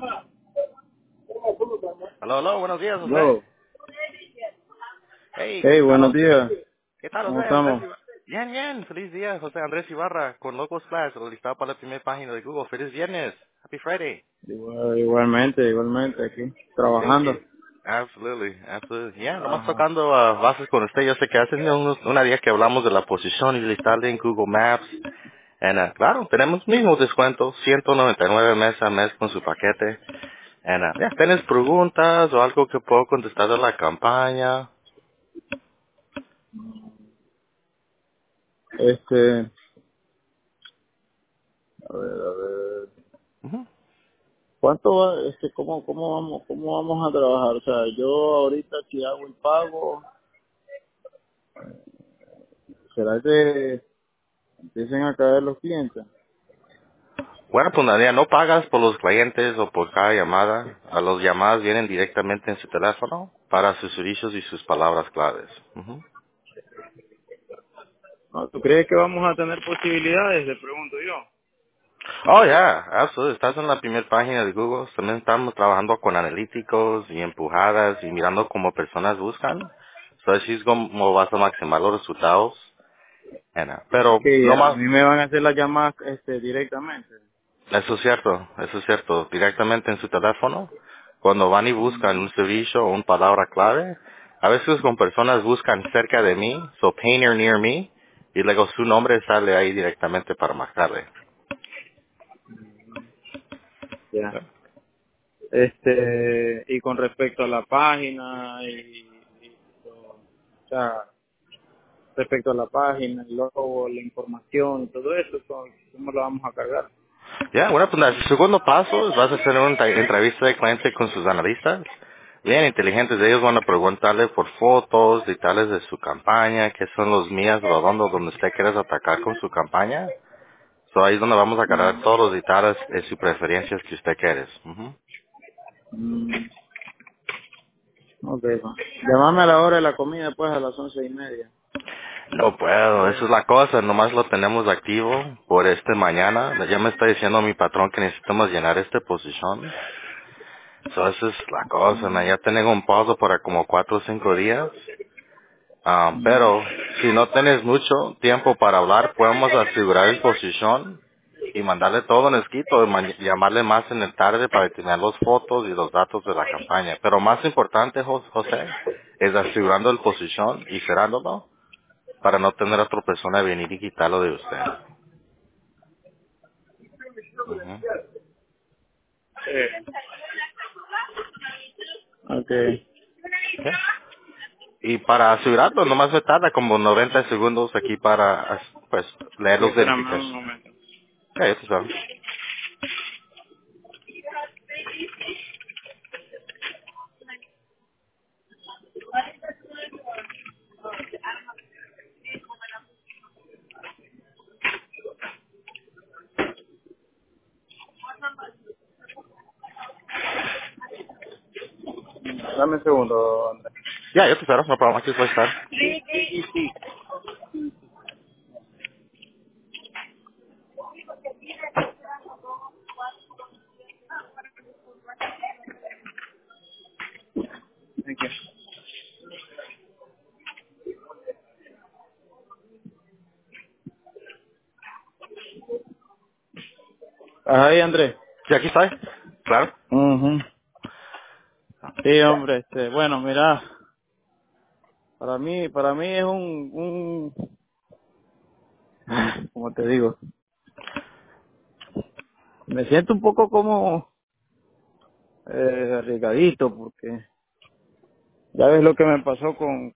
Aló, aló, buenos días, José. No. Hey, Hey, buenos aló. días. ¿Qué tal, ¿Cómo José? Andrés estamos? Ibarra. Bien, bien. Feliz día, José Andrés Ibarra, con Locos Flash, listado para la primera página de Google. Feliz viernes. Happy Friday. Igualmente, aquí, Sí, trabajando. sí. Absolutely, absolutely. Yeah, nomás Ajá. tocando bases con usted. Yo sé que hace una día que hablamos de la posición y listarle en Google Maps. Claro, tenemos mismo descuento, 199 mes a mes con su paquete. ¿Tienes preguntas o algo que puedo contestar de la campaña? Este, a ver. Ujú. ¿Cuánto va, cómo vamos a trabajar? O sea, yo ahorita si hago el pago, ¿será que empiecen a caer los clientes? Bueno, pues Nadia, no pagas por los clientes o por cada llamada. A las llamadas vienen directamente en su teléfono para sus servicios y sus palabras claves. Ujú. No, ¿tú crees que vamos a tener posibilidades? Le pregunto yo. Oh, ya, absolutamente. Estás en la primera página de Google. También estamos trabajando con analíticos y empujadas y mirando cómo personas buscan. So, así es como vas a maximizar los resultados. Pero Que no a más. mí me van a hacer las llamadas directamente. Eso es cierto, directamente en su teléfono, cuando van y buscan un servicio o una palabra clave, a veces con personas buscan cerca de mí, so pain or near me, y luego su nombre sale ahí directamente para marcarle. Ya. ¿Sí? Y con respecto a la página o sea, respecto a la página, el logo, la información, todo eso, ¿cómo lo vamos a cargar? Ya, bueno, pues el segundo paso es vas a hacer una entrevista de cliente con sus analistas. Bien inteligentes, ellos van a preguntarle por fotos, detalles de su campaña, qué son los mías, donde usted quiere atacar con su campaña. So ahí es donde vamos a cargar todos los detalles de sus preferencias que usted quiere. Ujú. Mm, ok, va. Llámame a la hora de la comida, pues, a las 11:30. No puedo, eso es la cosa, nomás lo tenemos activo por mañana. Ya me está diciendo mi patrón que necesitamos llenar esta posición. So, esa es la cosa, ya tengo un pausa para como 4 o 5 días. Pero si no tienes mucho tiempo para hablar, podemos asegurar la posición y mandarle todo en escrito, llamarle más en el tarde para tener las fotos y los datos de la campaña. Pero más importante, José, es asegurando la posición y cerrándolo para no tener a otra persona venir y quitarlo de usted. Ujú. Ok. Ya. Y para asegurarlo, nomás me tarda como 90 segundos aquí para pues leer Ok, los espérame un verificaciones. momento. Ya, ya tú sabes. Dame un segundo, Andrés. Ya, ya tú sabes, no problema, aquí voy a estar. Thank you. Ahí, Andrés. Sí, aquí estoy. Claro. Ujú. Sí, hombre, bueno, mira, para mí es como te digo, me siento un poco como arriesgadito porque ya ves lo que me pasó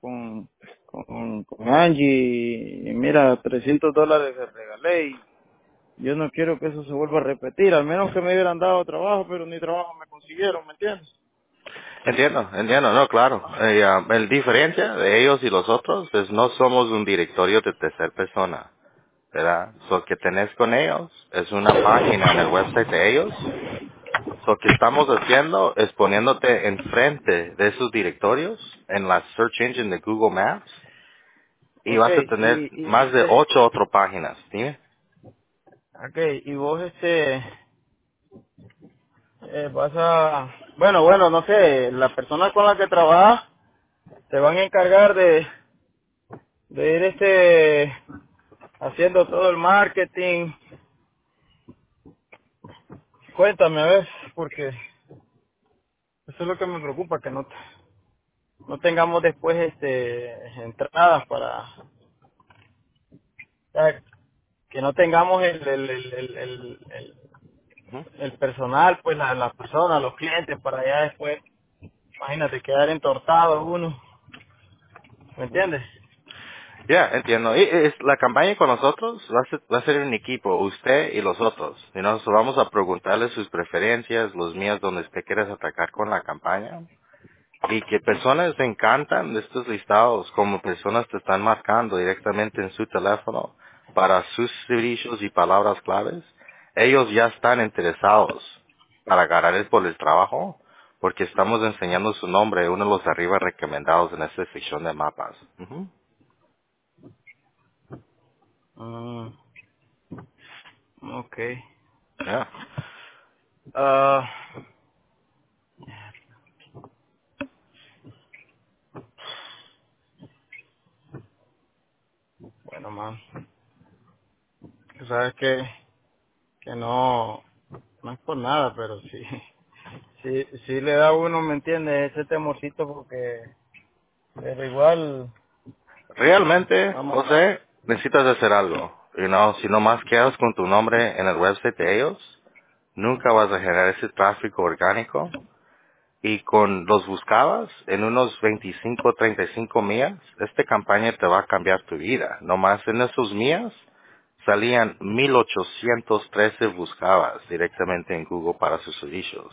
con Angie y mira, $300 le regalé y yo no quiero que eso se vuelva a repetir, al menos que me hubieran dado trabajo, pero ni trabajo me consiguieron, ¿me entiendes? Entiendo, no, claro. El diferencia de ellos y los otros es no somos un directorio de tercera persona, ¿verdad? Lo que tenés con ellos es una página en el website de ellos. Lo que estamos haciendo es poniéndote enfrente de esos directorios en la search engine de Google Maps y vas a Okay, tener más de 8 otras páginas, ¿sí? okay, y vos bueno, no sé, la persona con la que trabaja se van a encargar de ir haciendo todo el marketing. Cuéntame, a ver, porque eso es lo que me preocupa, que no tengamos después entradas o sea, que no tengamos Ujú. el personal, pues las personas, los clientes, para allá después, imagínate, quedar entortado uno, ¿me entiendes? Ya, entiendo. La campaña con nosotros va a ser en equipo, usted y los otros. Y nosotros vamos a preguntarle sus preferencias, los míos, donde usted quiere atacar con la campaña. Y que personas se encantan de estos listados, como personas te están marcando directamente en su teléfono para sus servicios y palabras claves. Ellos ya están interesados para ganar por el trabajo, porque estamos enseñando su nombre, uno de los arriba recomendados en esta sección de mapas. Ujú. Mm, ok. Ya. Ah, bueno, man, tú sabes que no es por nada, pero sí, sí le da a uno, ¿me entiendes? Ese temorcito porque, pero igual, Realmente, vamos a, José, necesitas hacer algo. Si nomás quedas con tu nombre en el website de ellos, nunca vas a generar ese tráfico orgánico. Y con los buscabas en unos 25 o 35 millas, esta campaña te va a cambiar tu vida. Nomás en esos millas salían 1813 buscabas directamente en Google para sus servicios.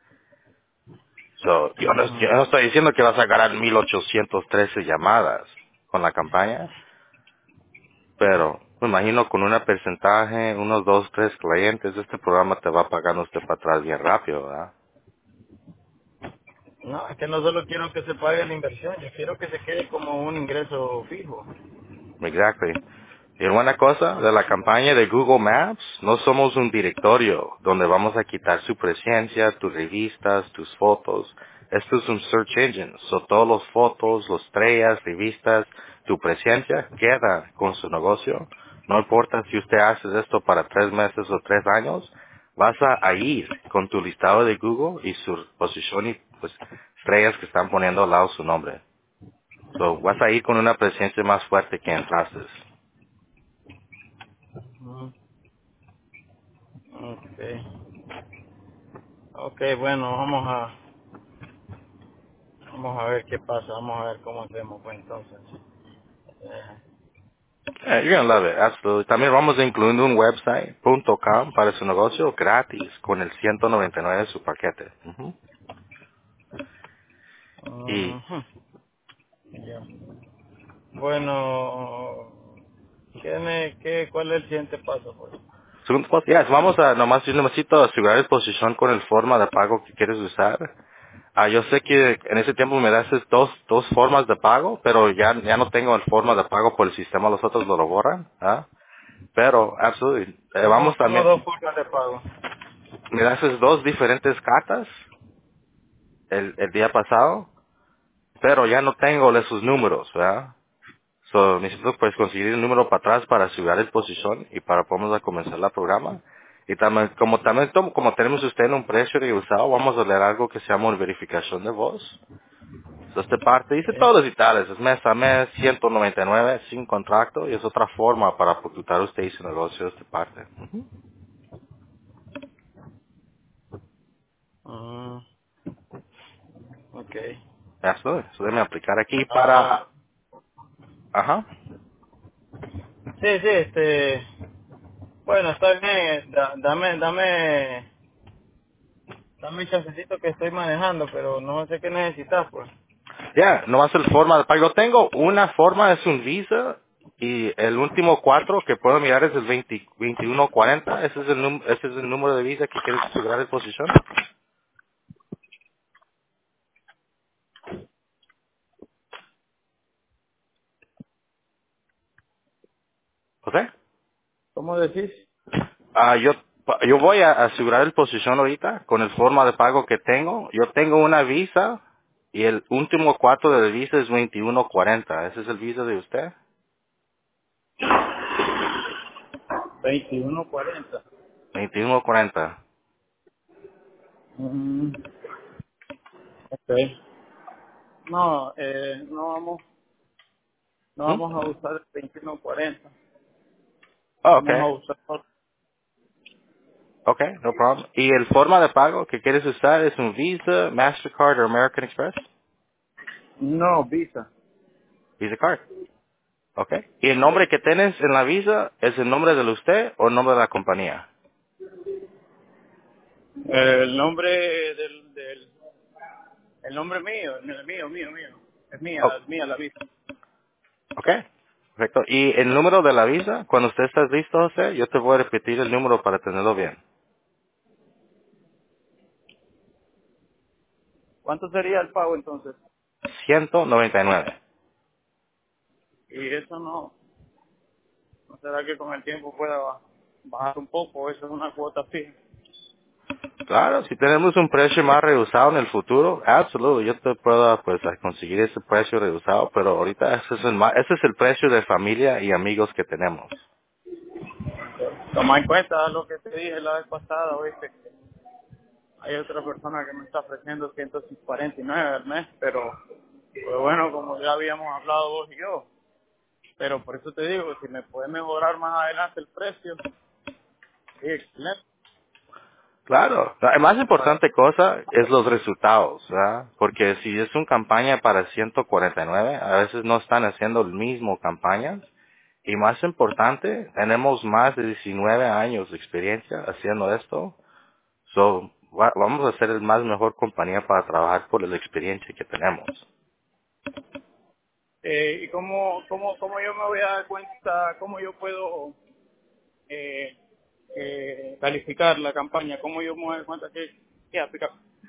So, yo ujú. no estoy diciendo que vas a ganar 1813 llamadas con la campaña, pero me imagino con un porcentaje, unos 2 3 clientes, este programa te va pagando usted para atrás bien rápido, ¿verdad? No, es que no solo quiero que se pague la inversión, yo quiero que se quede como un ingreso fijo. Exactly. Y una cosa de la campaña de Google Maps, no somos un directorio donde vamos a quitar su presencia, tus revistas, tus fotos. Esto es un search engine. So todas las fotos, las estrellas, revistas, tu presencia queda con su negocio. No importa si usted hace esto para 3 meses o 3 años, vas a ir con tu listado de Google y su posición y pues estrellas que están poniendo al lado su nombre. So vas a ir con una presencia más fuerte que entraste. Ujú. Okay. Okay, bueno, vamos a ver qué pasa, vamos a ver cómo hacemos pues entonces. Eh, Yeah, you're gonna love it, absolutely. También vamos a incluir un website, .com, para su negocio gratis, con el 199 de su paquete. Ujú. Y, ujú, ya. Bueno, ¿cuál es el siguiente paso pues? segundo spot, yes, vamos a, nomás yo necesito asegurar la posición con el forma de pago que quieres usar. Yo sé que en ese tiempo me das dos formas de pago, pero ya no tengo el forma de pago por el sistema, los otros lo borran. ¿Ah? Pero, absolutely, vamos Como también, dos formas de pago. me das dos diferentes cartas el día pasado, pero ya no tengo esos números, ¿verdad? So, necesito pues conseguir el número para atrás para asegurar la posición y para podamos a comenzar el programa. Y como tenemos usted en un precio de usado, vamos a leer algo que se llama una verificación de voz. So, esta parte dice Okay. todos los detalles, es mes a mes, 199 sin contrato, y es otra forma para ocultar usted y su negocio de esta parte. Ujú. Mm, okay. Eso déjeme aplicar aquí para, Ah, ajá. sí, bueno, está bien, dame el chancecito que estoy manejando, pero no sé qué necesitas pues. Ya, no va a ser forma de pago. Yo tengo una forma, es un Visa, y el último cuatro que puedo mirar es el 2140. Ese es el número de Visa que quieres asegurar de posición. ¿Ok? ¿Cómo decís? Yo Yo voy a asegurar el posición ahorita con el forma de pago que tengo. Yo tengo una visa y el último cuatro del visa es 2140. ¿Ese es el visa de usted? 21.40. 2140. Mm, ok. No, no ¿Mm? vamos a usar el 21.40. Oh, Vamos a okay. usar otro. Okay, no problem. ¿Y el forma de pago que quieres usar es un Visa, Mastercard o American Express? No, Visa. Visa Card. Okay. ¿Y el nombre que tienes en la visa es el nombre de usted o el nombre de la compañía? El nombre el nombre mío, mío. Oh, Es mía la Visa. okay. Perfecto. ¿Y el número de la visa? Cuando usted está listo, José, yo te voy a repetir el número para tenerlo bien. ¿Cuánto sería el pago entonces? 199. Y eso no será que con el tiempo pueda bajar un poco, eso es una cuota fija. Claro, si tenemos un precio más reducido en el futuro, absolutamente, yo te puedo pues conseguir ese precio reducido, pero ahorita ese es el precio de familia y amigos que tenemos. Toma en cuenta lo que te dije la vez pasada, oíste, que hay otra persona que me está ofreciendo 149 al mes, pero pues bueno, como ya habíamos hablado vos y yo, pero por eso te digo, si me puede mejorar más adelante el precio, sí, excelente. Claro, la más importante cosa es los resultados, ¿verdad? Porque si es una campaña para 149, a veces no están haciendo el mismo campaña. Y más importante, tenemos más de 19 años de experiencia haciendo esto. So, vamos a ser el más mejor compañía para trabajar por la experiencia que tenemos. ¿Y cómo yo me voy a dar cuenta, cómo yo puedo eh, calificar la campaña? ¿Cómo yo me voy a dar cuenta que aplicar?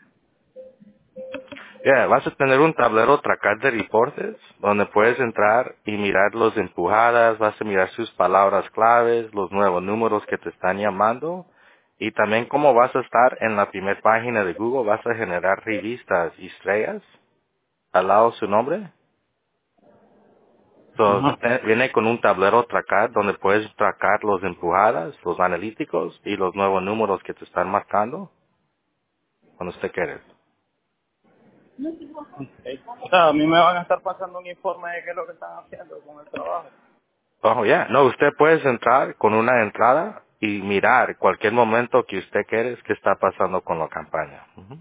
Yeah, vas a tener un tablero tracar de reportes donde puedes entrar y mirar los empujadas, vas a mirar sus palabras claves, los nuevos números que te están llamando y también cómo vas a estar en la primera página de Google, vas a generar revistas y estrellas al lado de su nombre. So, Ajá. viene con un tablero tracar donde puedes tracar los empujadas, los analíticos y los nuevos números que te están marcando cuando usted quiere. O sea, a mí me van a estar pasando un informe de qué es lo que están haciendo con el trabajo. Oh, ya. No, usted puede entrar con una entrada y mirar cualquier momento que usted quiere qué está pasando con la campaña. Ujú.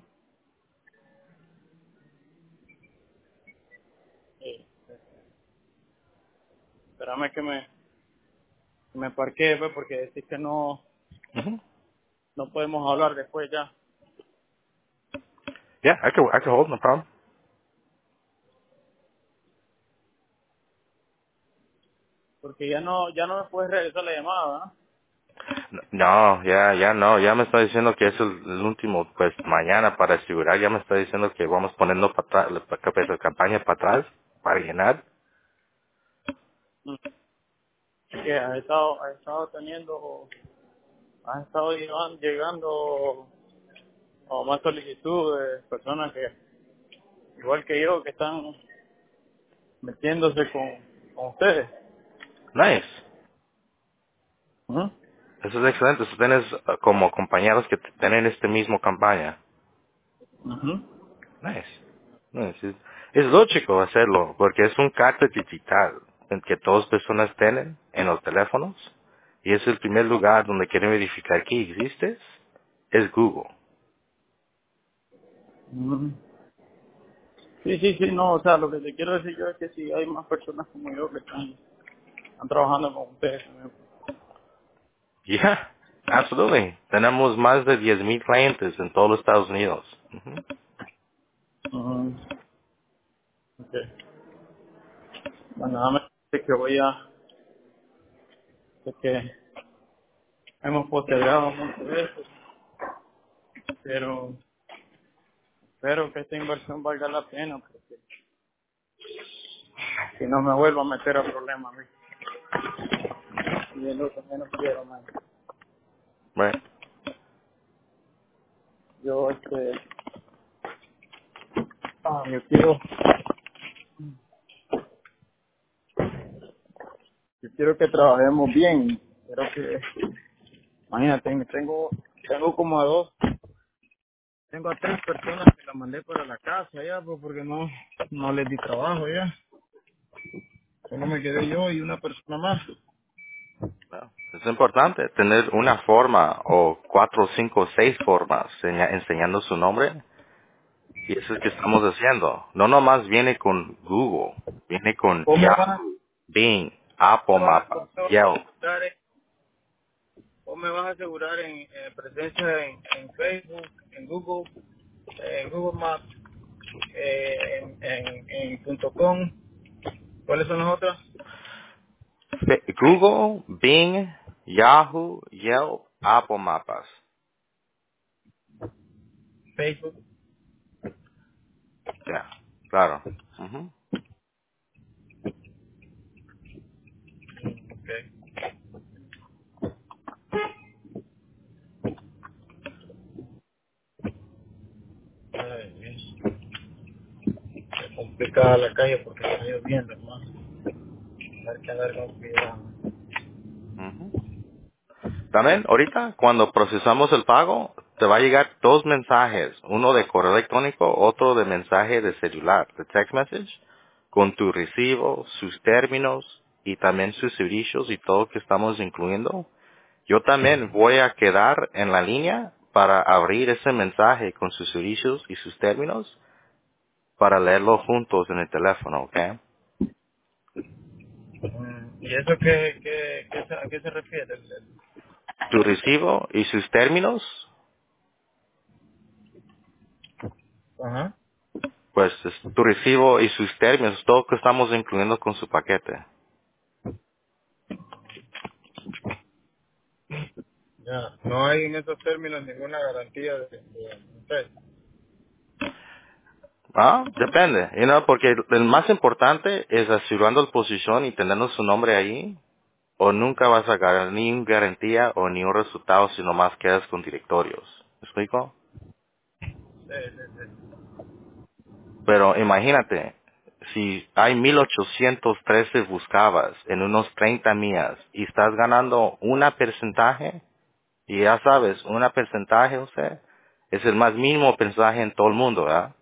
Sí. Espérame que me parquee, pues, porque decís que Ujú. no podemos hablar después ya. Yeah, I can hold, no problem. Porque ya no me puedes regresar la llamada, ¿verdad? No, ya no, ya me está diciendo que es el último, pues mañana para asegurar, ya me está diciendo que vamos poniendo para atrás, la campaña para atrás, para llenar. Que has estado llegando a más solicitudes, personas que, igual que yo, que están metiéndose con ustedes. Nice. Ujú. Eso es excelente. Tú tienes como compañeros que tienen este mismo campaña. Ujú. Nice. Nice. Es lógico hacerlo, porque es un carta digital en que todas personas tienen en los teléfonos y es el primer lugar donde quieren verificar que existes, es Google. Ujú. Sí, no, o sea, lo que te quiero decir yo es que si hay más personas como yo que están trabajando con ustedes. Yeah, absolutely. Tenemos más de 10,000 clientes en todos los Estados Unidos. Ujú. Ujú. Ok. Bueno, nada más que sé que hemos postergado mucho esto, pero espero que esta inversión valga la pena, porque si no me vuelvo a meter a problemas, ¿ves? Y es lo que menos quiero, man. Right. yo quiero, yo quiero que trabajemos bien. Quiero que, imagínate, tengo como tengo a 3 personas que las mandé para la casa ya, pues porque no les di trabajo ya. Solo me quedé yo y una persona más. Bueno, es importante tener una forma o 4, 5, 6 formas enseñando su nombre. Y eso es que estamos haciendo. No nomás viene con Google, viene con ¿Cómo me vas, Yahoo, Bing, Apple cómo Mapas, me vas a Yelp. asegurar, cómo me vas a asegurar en presencia en Facebook, en Google Maps, en .com? ¿Cuáles son las otras? Google, Bing, Yahoo, Yelp, Apple Mapas. Facebook. Ya, claro. Ujú. Okay. Ay, es complicada la calle porque está lloviendo, hermano. Hay que andar con cuidado. Ujú. También, ahorita, cuando procesamos el pago, te va a llegar 2 mensajes, uno de correo electrónico, otro de mensaje de celular, de text message, con tu recibo, sus términos y también sus servicios y todo que estamos incluyendo. Yo también voy a quedar en la línea para abrir ese mensaje con sus servicios y sus términos para leerlo juntos en el teléfono, ¿ok? ¿Y eso a qué se refiere? Tu recibo y sus términos, Ajá. pues tu recibo y sus términos, todo que estamos incluyendo con su paquete. Ya, no hay en esos términos ninguna garantía de usted. Ah, depende, porque el más importante es asegurando la posición y teniendo su nombre ahí, o nunca vas a ganar ni una garantía o ni un resultado si nomás quedas con directorios. ¿Me explico? Sí, sí, sí. Pero imagínate, si hay 1813 buscabas en unos 30 millas y estás ganando una porcentaje, y ya sabes, una porcentaje, o sea, es el más mínimo porcentaje en todo el mundo, ¿verdad?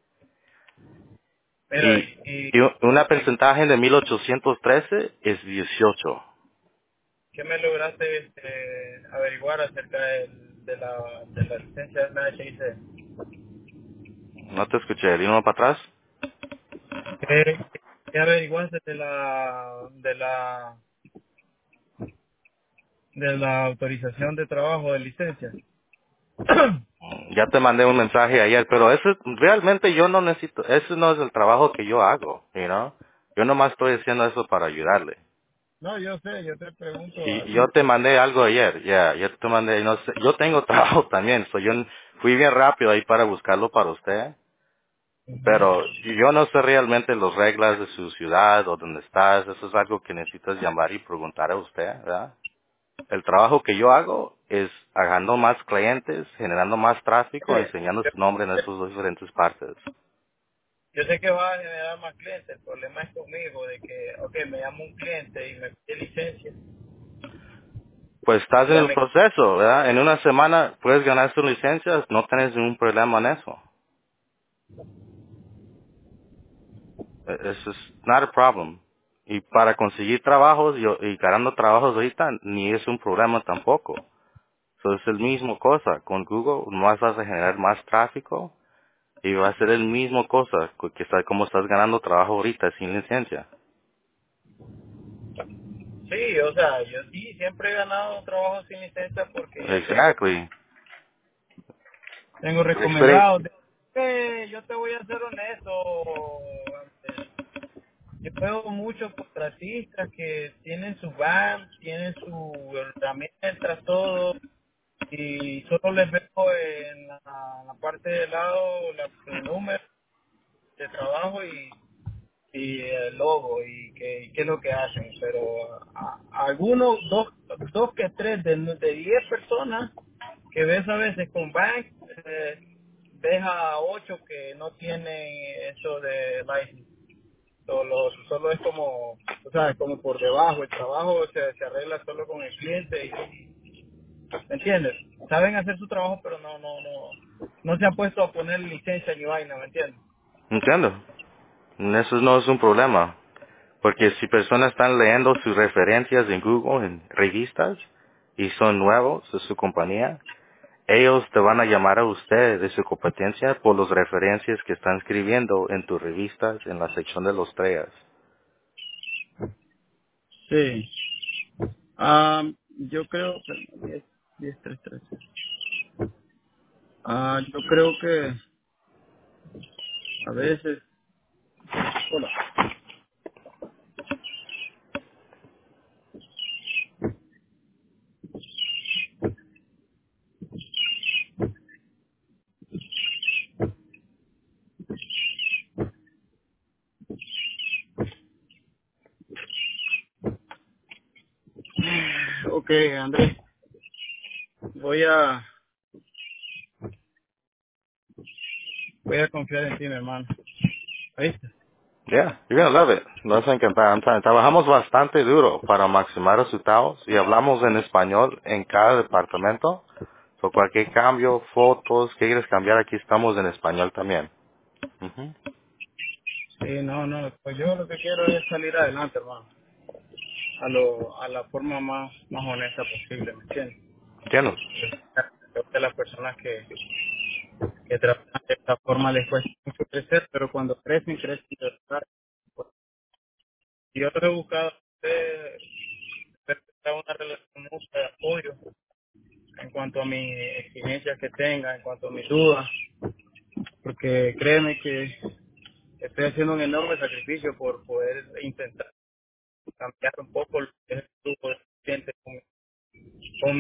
Mira, Y una porcentaje de 1813 es 18. ¿qué me lograste averiguar acerca de la licencia de la HIC? No te escuché, dime para atrás. ¿Qué averiguaste de la autorización de trabajo de licencia? Ya te mandé un mensaje ayer, pero eso realmente yo no necesito, eso no es el trabajo que yo hago, Yo nomás estoy haciendo eso para ayudarle. No, yo sé, yo te pregunto Y así. yo te mandé algo ayer, ya, yo te mandé, no sé, yo tengo trabajo también, yo fui bien rápido ahí para buscarlo para usted, Ujú. pero yo no sé realmente las reglas de su ciudad o dónde estás, eso es algo que necesitas llamar y preguntar a usted, ¿verdad? El trabajo que yo hago es agarrando más clientes, generando más tráfico, Oye, enseñando Yo, su nombre en esas dos diferentes partes. yo sé que va a generar más clientes, el problema es conmigo, de que, ok, me llama un cliente y me pide licencia, Pues estás en ya el me... proceso, ¿verdad? En una semana puedes ganar tus licencias, no tienes ningún problema en eso. Eso es not a problem. Y para conseguir trabajos y ganando trabajos ahorita ni es un problema tampoco. So, es el mismo cosa. Con Google más vas a generar más tráfico y va a ser el mismo cosa que está, como estás ganando trabajo ahorita sin licencia. Sí, o sea, yo sí siempre he ganado trabajo sin licencia porque yo Exactly. tengo La experiencia. recomendados. Yo te voy a ser honesto, yo veo muchos contratistas que tienen su van, tienen sus herramientas, todo, y solo les veo en la parte de lado el número de trabajo y el logo y qué es lo que hacen, pero algunos, dos que tres de 10 personas que ves a veces con bank, bandeja 8 que no tiene eso de license. Solo es como, o sea, como por debajo. El trabajo se arregla solo con el cliente. ¿Me entiendes? Saben hacer su trabajo, pero no se han puesto a poner licencia ni vaina, ¿me entiendes? Entiendo. Eso no es un problema. Porque si personas están leyendo sus referencias en Google, en revistas, y son nuevos de su compañía, ellos te van a llamar a usted de su competencia por las referencias que están escribiendo en tus revistas en la sección de los estrellas. Sí. Yo creo que 10, 3, 3. Yo creo que a veces, hola. Ok, Andrés, voy a confiar en ti, mi hermano. ¿Viste? Yeah, you're gonna love it. Lo vas a encantar. Trabajamos bastante duro para maximizar resultados y hablamos en español en cada departamento. So cualquier cambio, fotos, que quieres cambiar, aquí estamos en español también. Ujú. Sí, no, pues yo lo que quiero es salir adelante, hermano. A la forma más honesta posible, ¿me entiendes? Entiendo. Creo que las personas que trabajan de esta forma les cuesta mucho crecer, pero cuando crecen de verdad. Pues, yo lo he buscado una relación mutua de apoyo en cuanto a mis exigencias que tenga, en cuanto a mis dudas, porque créeme que estoy haciendo un enorme sacrificio por poder intentar cambiar un poco lo que es el flujo de pacientes con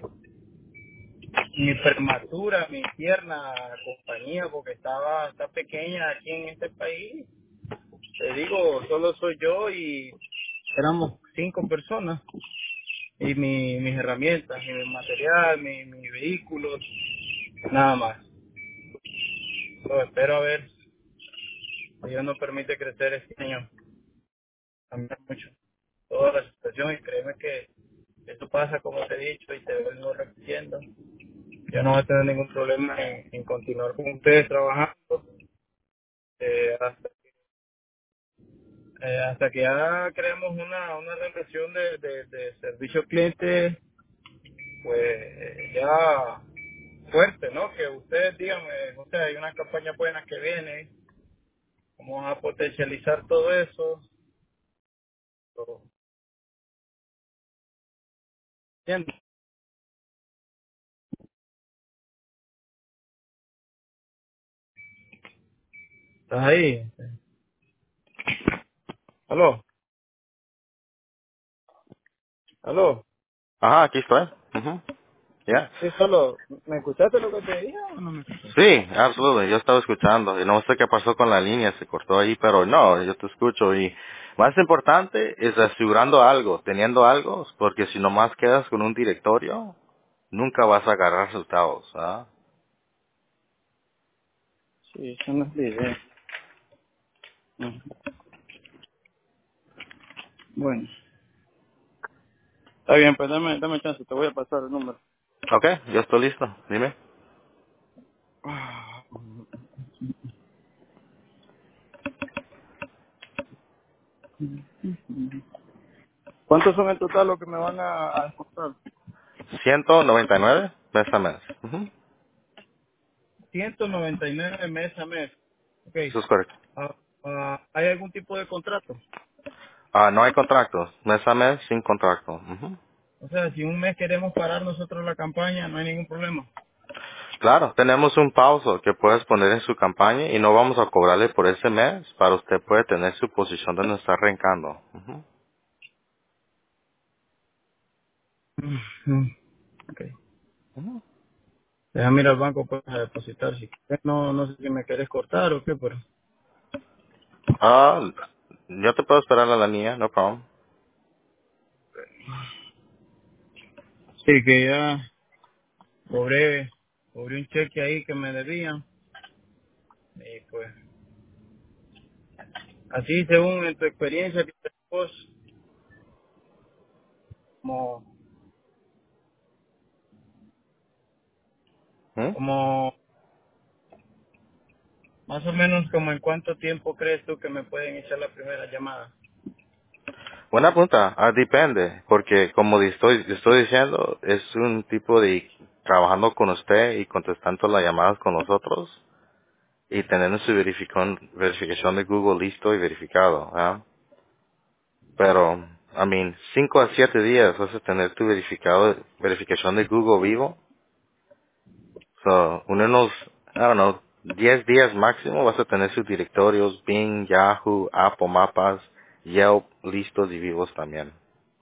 mi prematura, mi tierna compañía, porque está pequeña aquí en este país. Te digo, solo soy yo y éramos 5 personas y mis herramientas, y mi material, mi vehículo, nada más. Espero a ver si Dios nos permite crecer este año, cambiar mucho toda la situación y créeme que esto pasa como te he dicho y te vengo repitiendo. Yo no voy a tener ningún problema en continuar con ustedes trabajando hasta, hasta que ya creemos una relación de servicio cliente, pues ya fuerte, ¿no? Que ustedes digan, o sea, hay una campaña buena que viene, vamos a potencializar todo eso. ¿Entiendes? ¿Estás ahí? ¿Aló? ¿Aló? Ajá, aquí estoy. Ujú. Yeah. Sí, solo, ¿me escuchaste lo que te dije o no me escuchaste? Sí, absolutamente. Yo estaba escuchando y no sé qué pasó con la línea, se cortó ahí, pero no, yo te escucho y más importante es asegurando algo, teniendo algo, porque si nomás quedas con un directorio, nunca vas a agarrar resultados, ¿ah? Sí, eso no es la idea. Ujú. Bueno, está bien, pues dame chance, te voy a pasar el número. Ok, yo estoy listo, dime. ¿Cuántos son en total los que me van a descontar? 199 mes a mes. Ujú. 199 mes a mes. Ok. Eso es correcto. ¿Hay algún tipo de contrato? No hay contratos, mes a mes sin contrato. Ujú. O sea, si un mes queremos parar nosotros la campaña, no hay ningún problema. Claro, tenemos un pauso que puedes poner en su campaña y no vamos a cobrarle por ese mes para usted puede tener su posición donde está arrancando. Ujú. Ujú. Ok. Ujú. Déjame ir al banco pues, a depositar. Si quieres. No sé si me quieres cortar o qué, pero Ah, yo te puedo esperar a la niña, no problem. sí, que ya cobré un cheque ahí que me debían. Y pues, así según en tu experiencia que tenemos, como, ¿Mm? como, más o menos como en cuánto tiempo crees tú que me pueden echar la primera llamada. Buena pregunta. Depende, porque como estoy diciendo, es un tipo de trabajando con usted y contestando las llamadas con nosotros y teniendo su verificación de Google listo y verificado. ¿Ah? Pero, 5 a 7 días vas a tener tu verificación de Google vivo. So, unos, I don't know, 10 días máximo vas a tener sus directorios Bing, Yahoo, Apple Mapas, Yelp listos y vivos también.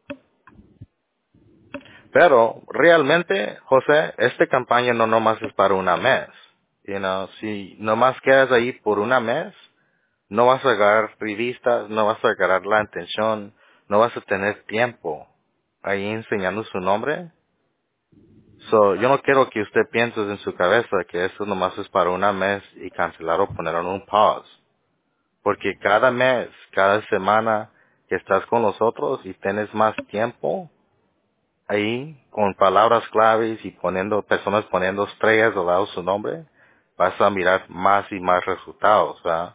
Pero realmente, José, esta campaña no nomás es para una mes. Si nomás quedas ahí por una mes, no vas a agarrar revistas, no vas a agarrar la atención, no vas a tener tiempo ahí enseñando su nombre. So, yo no quiero que usted piense en su cabeza que esto nomás es para una mes y cancelar o poner en un pause. Porque cada mes, cada semana que estás con nosotros y tienes más tiempo, ahí con palabras claves y personas poniendo estrellas al lado de su nombre, vas a mirar más y más resultados, ¿verdad?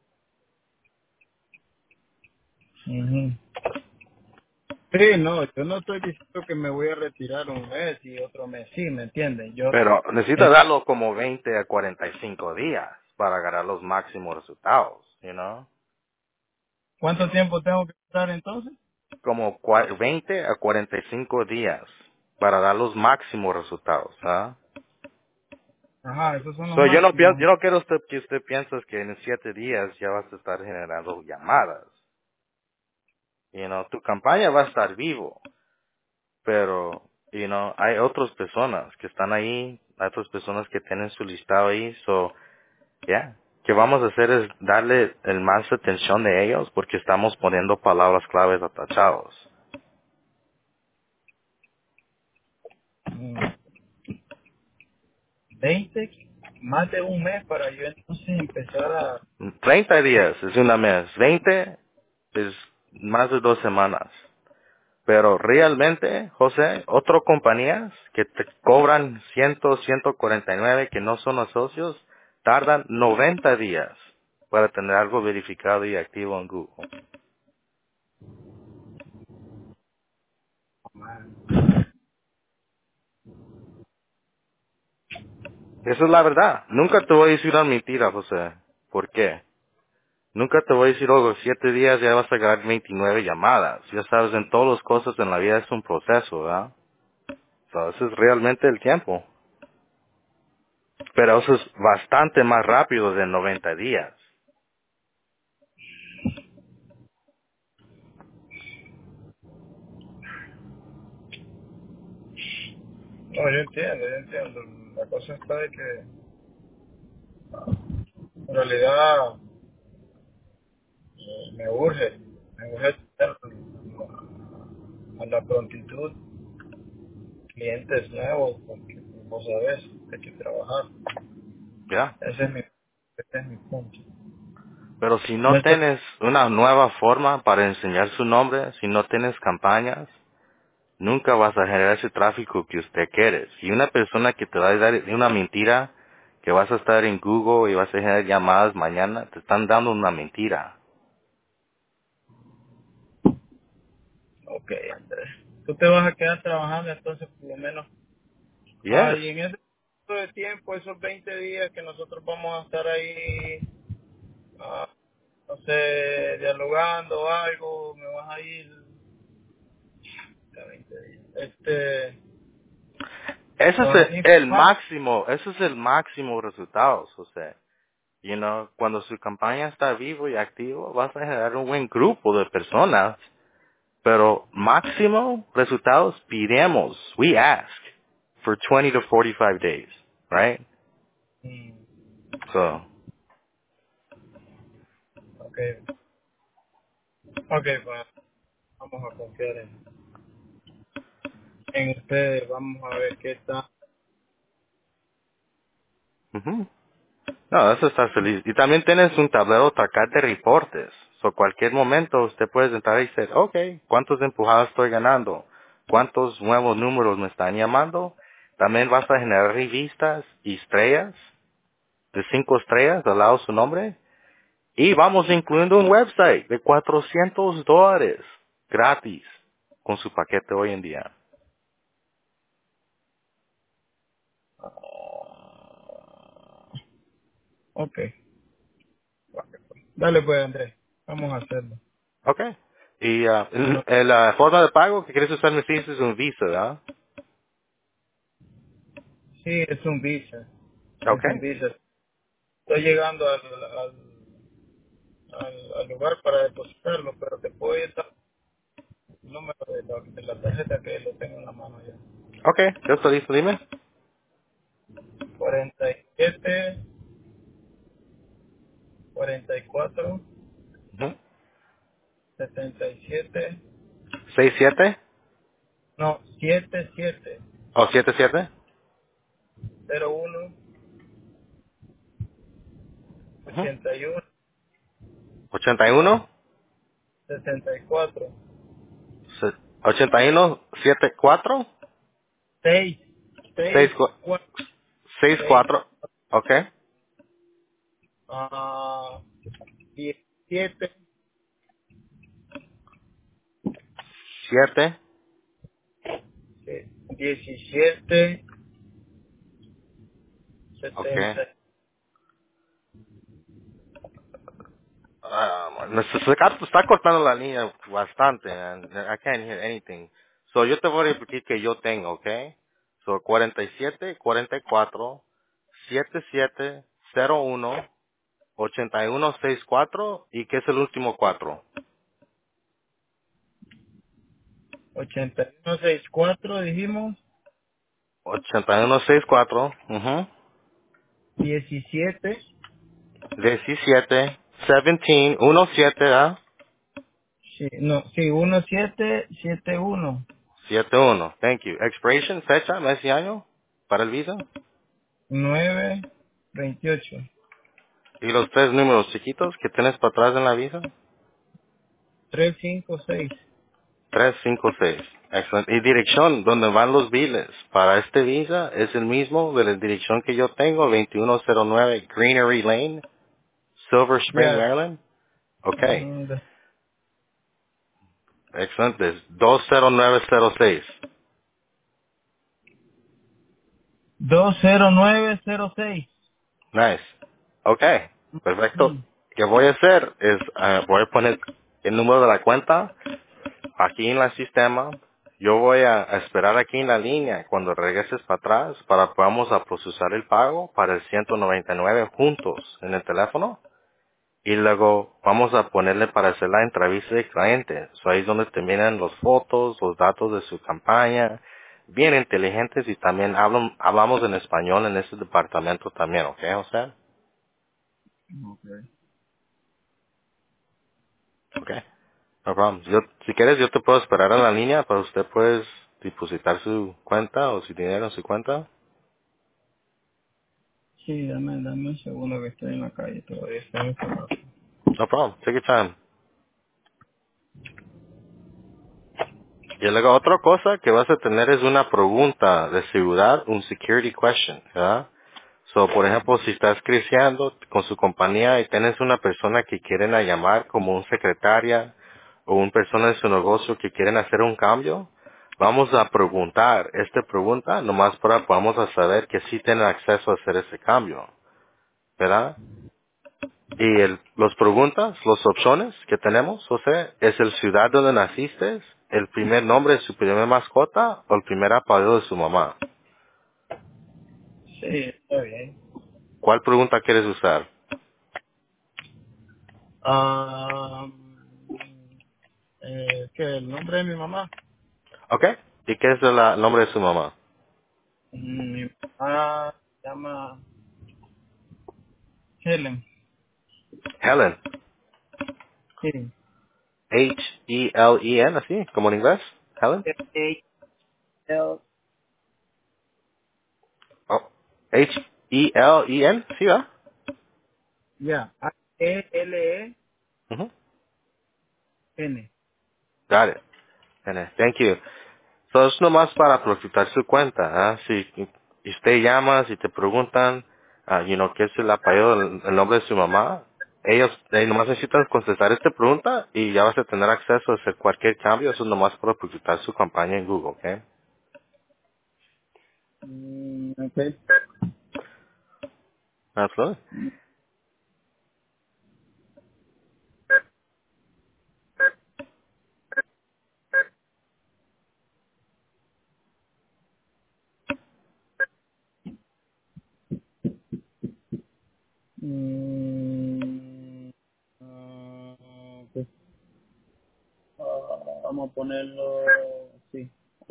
Ujú. Sí, no, yo no estoy diciendo que me voy a retirar un mes y otro mes, sí, ¿me entienden? Yo, Pero necesita eh, darlo como 20 a 45 días para ganar los máximos resultados, ¿cuánto tiempo tengo que estar entonces? Como 20 a 45 días para dar los máximos resultados, ¿ah? Ajá, esos son los So, máximos. yo no quiero que usted piense que en 7 días ya vas a estar generando llamadas. Tu campaña va a estar vivo. Pero, hay otras personas que están ahí, hay otras personas que tienen su listado ahí, que vamos a hacer es darle el más atención de ellos porque estamos poniendo palabras claves atachados. Mm, 20, más de un mes para yo entonces empezar a... 30 días es una mes, 20 es más de 2 semanas. Pero realmente, José, otras compañías que te cobran 149 que no son los socios, tardan 90 días para tener algo verificado y activo en Google. Esa es la verdad. Nunca te voy a decir una mentira, José. ¿Por qué? Nunca te voy a decir, oh, 7 días ya vas a ganar 29 llamadas. Ya sabes, en todas las cosas en la vida es un proceso, ¿verdad? So, ese es realmente el tiempo. Pero eso es bastante más rápido de 90 días. No, yo entiendo, yo entiendo. La cosa está de que en realidad me urge tener a la prontitud clientes nuevos, porque vos sabés, hay que trabajar. ¿Ya? Ese es mi punto. Pero si no No estoy, tienes una nueva forma para enseñar su nombre, si no tienes campañas, nunca vas a generar ese tráfico que usted quiere. Si una persona que te va a dar una mentira, que vas a estar en Google y vas a generar llamadas mañana, te están dando una mentira. ok, Andrés. Tú te vas a quedar trabajando entonces por lo menos. Yes. Y en ese periodo de tiempo, esos 20 días que nosotros vamos a estar ahí, ah, no sé, dialogando o algo, me vas a ir a 20 días. Ese Me es vas a informar. ese es el máximo resultado, José. Cuando su campaña está vivo y activo, vas a generar un buen grupo de personas. Pero máximo resultados pidemos, we ask, for 20 to 45 days, right? Mm, So, ok, ok, pues vamos a confiar en ustedes, vamos a ver qué tal. ujú. No, eso está feliz. Y también tienes un tablero tacat de reportes. So, cualquier momento usted puede entrar y decir, ok, ¿cuántos empujadas estoy ganando? ¿Cuántos nuevos números me están llamando? También vas a generar revistas y estrellas, de 5 estrellas, al lado de su nombre. Y vamos incluyendo un website de $400 gratis con su paquete hoy en día. Ah, ok. Vale, pues. Dale pues, Andrés. Vamos a hacerlo. Ok. Y No, la forma de pago que quieres usar me dices es un Visa, ¿verdad? sí, es un visa. Ok. Es un visa. Estoy llegando al lugar para depositarlo, pero te puedo dar el número de la tarjeta que lo tengo en la mano ya. Ok, yo estoy listo, dime. 47, 44, Ujú. 77, 67 no, 77, o 77. 01, Ujú. 81, 81 64, 81 74 6, 6 6, 4, 6, 64. Ok. 17, 7. 17, Ok. 70. Está cortando la línea bastante, and I can't hear anything. So, yo te voy a repetir que yo tengo, ok? So, 47 44 77 01 81 64 y ¿qué es el último 4? 8164 dijimos, 81 64. Ujú. 17, 17 17 17, ¿ah? sí, no, sí, 1771, 71. Thank you. Expiration, fecha, mes y año para el visa. 9, 28, Y los tres números chiquitos que tienes para atrás en la visa. 356. 356. Excelente. Y dirección donde van los biles para este visa es el mismo de la dirección que yo tengo, 2109 Greenery Lane, Silver Spring, Ya, Maryland. Ok. ujú, Excelente. Es 20906. 20906. Nice. Ok. Perfecto. Mm, ¿Qué voy a hacer? Es, voy a poner el número de la cuenta aquí en el sistema. Yo voy a esperar aquí en la línea cuando regreses para atrás para podamos a procesar el pago para el 199 juntos en el teléfono. Y luego vamos a ponerle para hacer la entrevista de cliente. So, ahí es donde te miran las fotos, los datos de su campaña. Bien inteligentes y también hablamos en español en ese departamento también, ¿ok, José? ok. Ok. No problem. Si quieres, yo te puedo esperar en la línea para usted puedes depositar su cuenta o su dinero en su cuenta. Sí, dame un segundo que estoy en la calle todavía. Estoy en Sonora. No problem. Take your time. Y luego otra cosa que vas a tener es una pregunta de seguridad, un security question, ¿verdad? So, por ejemplo, si estás creciendo con su compañía y tienes una persona que quieren a llamar como un secretaria o una persona de su negocio que quieren hacer un cambio, vamos a preguntar esta pregunta nomás para podamos a saber que sí tienen acceso a hacer ese cambio, ¿verdad? Y los preguntas, las opciones que tenemos, José, es el ciudad donde naciste, el primer nombre de su primera mascota o el primer apellido de su mamá. Sí, está bien. ¿Cuál pregunta quieres usar? Ah, ¿qué? ¿El nombre de mi mamá? ¿Ok? ¿Y qué es el nombre de su mamá? Mi mamá se llama Helen. Helen. Sí. H-E-L-E-N, así, como en inglés. Helen. H-L. Oh. H-E-L-E-N, sí, ¿verdad? Ya, A-E-L-E-N. Ujú. Got it. Thank you. So, es nomás para procesar su cuenta. Si usted llama, si te preguntan, qué es el apellido, el nombre de su mamá, ellos nomás necesitan contestar esta pregunta y ya vas a tener acceso a hacer cualquier cambio. Eso es nomás para procesar su campaña en Google, ¿ok? Ok. Absolutely. Mm, pues, vamos a ponerlo así.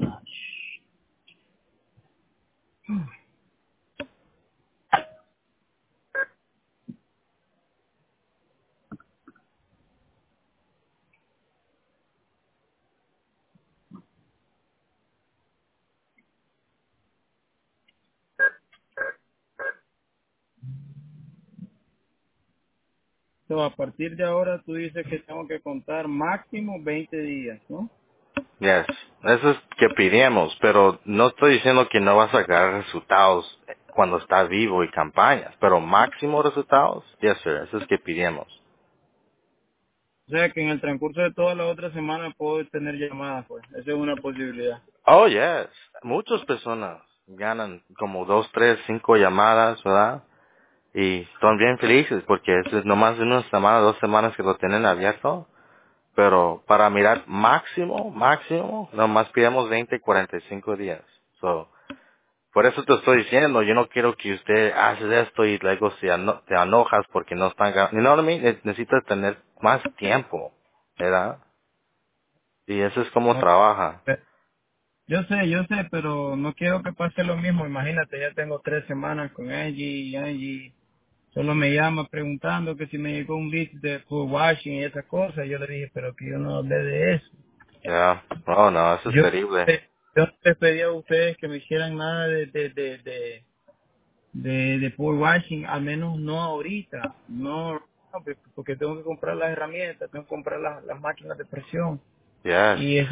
So, a partir de ahora tú dices que tengo que contar máximo 20 días, ¿no? Yes. Eso es que pedimos, pero no estoy diciendo que no vas a sacar resultados cuando está vivo y campañas, pero máximo resultados, yes sir, eso es que pedimos. O sea que en el transcurso de toda la otra semana puedo tener llamadas, pues. Esa es una posibilidad. Oh, yes. Muchas personas ganan como 2, 3, 5 llamadas, ¿verdad? Y están bien felices porque es nomás de una semana, 2 semanas que lo tienen abierto. Pero para mirar máximo, nomás pidamos 20, 45 días. So, por eso te estoy diciendo, yo no quiero que usted hace esto y luego te enojas porque no están ganando. You know what I mean? Necesitas tener más tiempo, ¿verdad? Y eso es como No, trabaja. yo sé, pero no quiero que pase lo mismo. Imagínate, ya tengo 3 semanas con Angie y Angie solo me llama preguntando que si me llegó un list de food washing y esas cosas. Yo le dije, pero que yo no hablé de eso. Ya. Oh, no, eso es Yo, terrible. yo no les pedí a ustedes que me hicieran nada de food washing, al menos no ahorita. No, porque tengo que comprar las herramientas, tengo que comprar las máquinas de presión. Yes. Y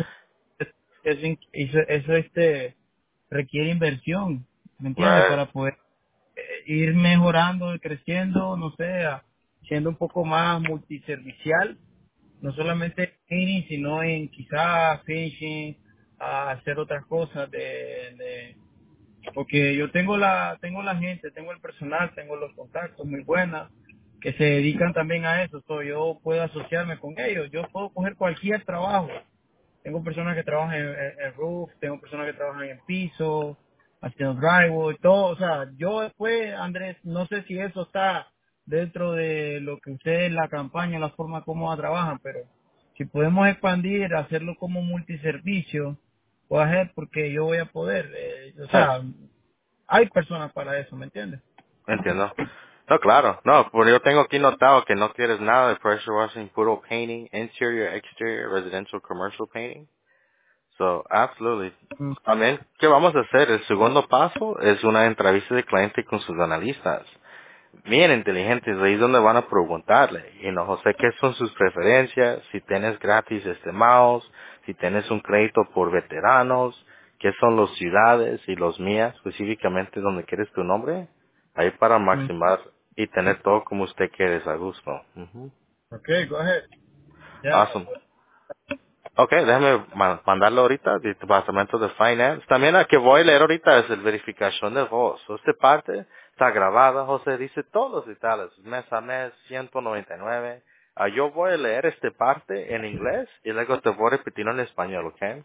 eso requiere inversión, ¿me entiendes? Right. Para poder ir mejorando y creciendo, no sé, siendo un poco más multiservicial, no solamente cleaning, sino en quizás finishing, a hacer otras cosas porque yo tengo la gente, tengo el personal, tengo los contactos muy buenas que se dedican también a eso, yo puedo asociarme con ellos, yo puedo coger cualquier trabajo. Tengo personas que trabajan en roof, tengo personas que trabajan en piso, haciendo drywall, todo. O sea, yo después, Andrés, no sé si eso está dentro de lo que ustedes, la campaña, la forma como trabajan, pero si podemos expandir, hacerlo como multiservicio, puedo hacer porque yo voy a poder. O Yes. sea, hay personas para eso, ¿me entiendes? Entiendo. No, claro. No, porque yo tengo aquí notado que no quieres nada de pressure washing, puro painting, interior, exterior, residential, commercial painting. So, absolutely. Mm, También, ¿qué vamos a hacer? El segundo paso es una entrevista de cliente con sus analistas. Bien inteligentes, ahí es donde van a preguntarle, José, ¿qué son sus preferencias? Si tienes gratis este mouse, si tienes un crédito por veteranos, ¿qué son las ciudades y los mías, específicamente donde quieres tu nombre? Ahí para mm. maximar y tener todo como usted quiere a gusto. Ujú. Ok, go ahead. Ya. Awesome. Ok, déjame mandarlo ahorita de Departamento de Finance. También a que voy a leer ahorita es el verificación de voz. Esta parte está grabada, José dice todos los detalles, mes a mes, 199. Yo voy a leer esta parte en inglés y luego te voy a repetir en español, ¿ok?